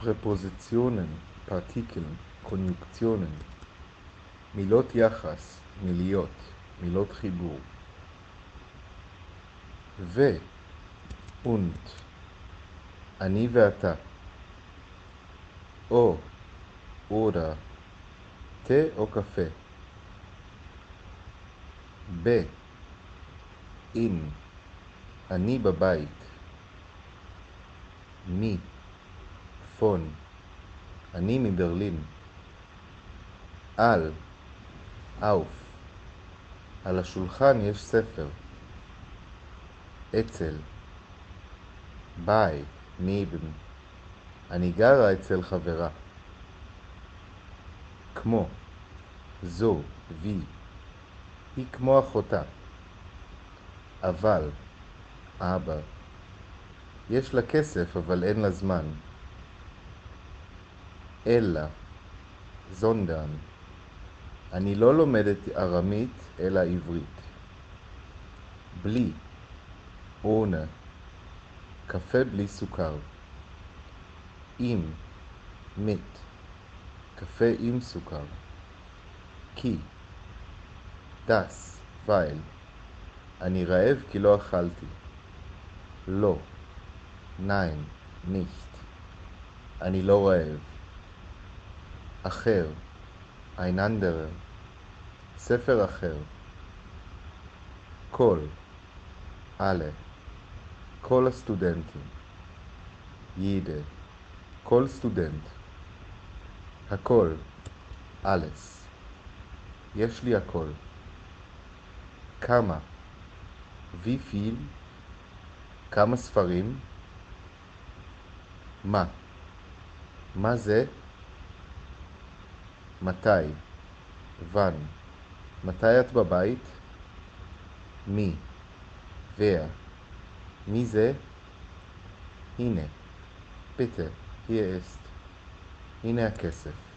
פרפוזיציונן, פרטיקלן, קוניוקציונן, מילות יחס, מיליות, מילות חיבור. ו, und, אני ואתה. או, oder, תה או קפה. ב, in, אני בבית. מי, פון, אני מברלין. על, auf, על השולחן יש ספר. אצל, bei, neben, אני גרה אצל חברה. כמו, זו, וי, היא כמו אחותה. אבל, אבא, יש לה כסף אבל אין לה זמן. אלא, זונדן, אני לא לומדת ארמית אלא עברית. בלי, ohne, קפה בלי סוכר. עם, mit, קפה עם סוכר. כי, das, weil, אני רעב כי לא אכלתי. לא, nein, nicht, אני לא רעב. אחר, ein anderer, ספר אחר. כל, alle, כל הסטודנטים. jede, כל סטודנט. הכל, alles, יש לי הכל. כמה, wie viel, כמה ספרים. מה זה? מתי, wann, מתי את בבית? מי, wer, מי זה? הנה, bitte, hier ist, הנה הכסף.